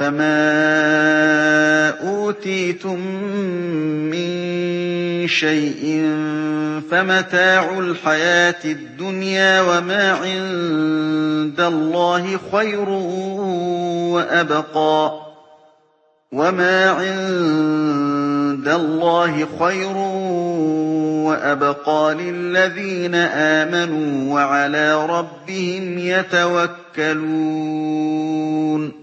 فَمَا أُوتِيتُم مِّن شَيْءٍ فَمَتَاعُ الْحَيَاةِ الدُّنْيَا ۖ وَمَا عِندَ اللَّهِ خَيْرٌ وَأَبْقَىٰ لِلَّذِينَ آمَنُوا وَعَلَىٰ رَبِّهِمْ يَتَوَكَّلُونَ